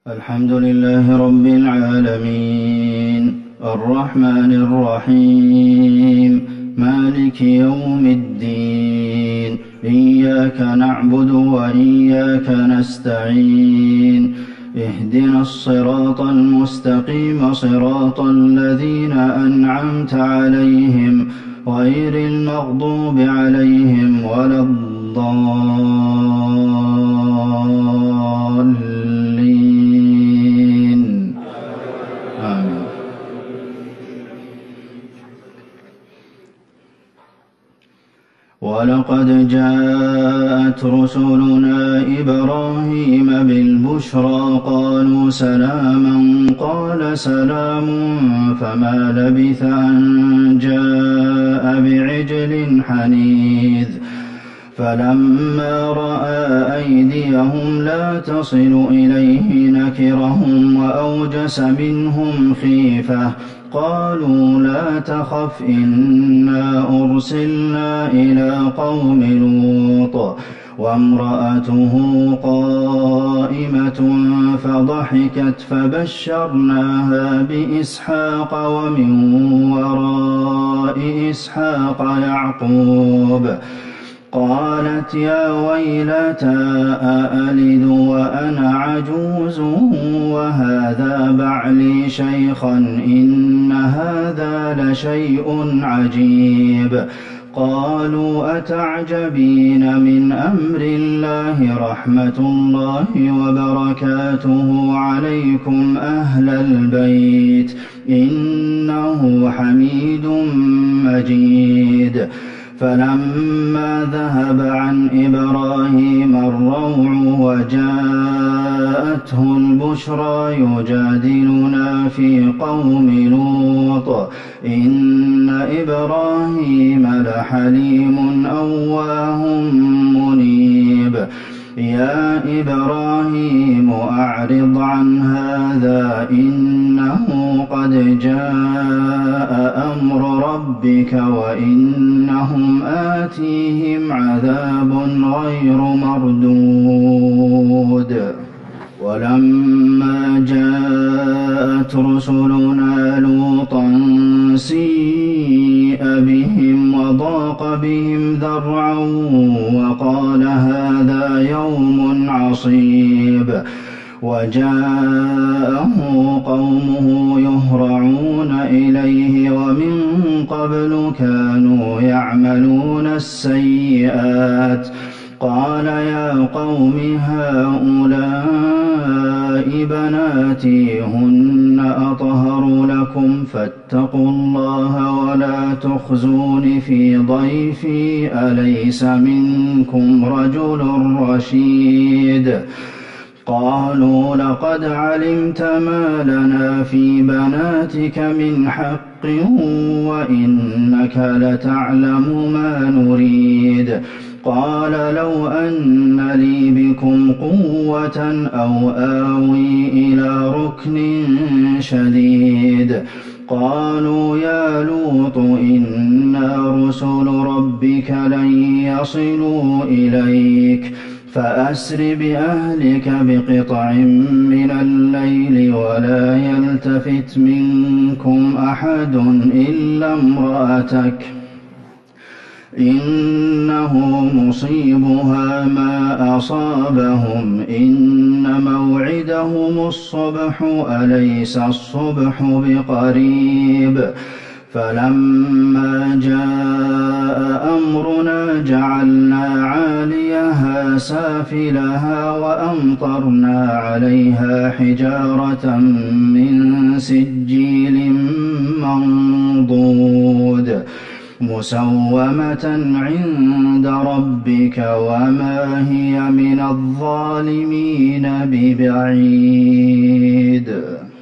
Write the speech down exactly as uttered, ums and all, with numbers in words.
الحمد لله رب العالمين الرحمن الرحيم مالك يوم الدين إياك نعبد وإياك نستعين اهدنا الصراط المستقيم صراط الذين أنعمت عليهم غير المغضوب عليهم ولا الضالين آمين. ولقد جاءت رسلنا إبراهيم بالبشرى قالوا سلاما قال سلام فما لبث أن جاء بعجل حنيذ فلما رأى أيديهم لا تصل إليه نكرهم وأوجس منهم خيفة قالوا لا تخف إنا أرسلنا إلى قوم لوط وامرأته قائمة فضحكت فبشرناها بإسحاق ومن وراء إسحاق يعقوب قالت يا ويلتى أألد وأنا عجوز وهذا بعلي شيخا إن هذا لشيء عجيب قالوا أتعجبين من أمر الله رحمة الله وبركاته عليكم أهل البيت إنه حميد مجيد فلما ذهب عن إبراهيم الروع وجاءته البشرى يجادلنا في قوم لوط إن إبراهيم لحليم أواه منيب يا إبراهيم أعرض عن هذا إنه قد جاء أمر ربك وإنهم آتيهم عذاب غير مردود ولما جاءت رسلنا لوطا سيء بهم وضاق بهم ذرعا وقال هذا يوم عصيب وجاءه قومه يهرعون إليه ومن قبل كانوا يعملون السيئات قال يا قوم هؤلاء بناتي هن أطهر لكم فاتقوا الله ولا تخزون في ضيفي أليس منكم رجل رشيد قالوا لقد علمت ما لنا في بناتك من حق وإنك لتعلم ما نريد قال لو أن لي بكم قوة أو آوي إلى ركن شديد قالوا يا لوط إنا رسل ربك لن يصلوا إليك فأسر بأهلك بقطع من الليل ولا يلتفت منكم أحد إلا امرأتك إنه مصيبها ما أصابهم إن موعدهم الصبح أليس الصبح بقريب فلما جاء أمرنا جعلنا عاليها سافلها وأمطرنا عليها حجارة من سجيل منضود مسومة عند ربك وما هي من الظالمين ببعيد.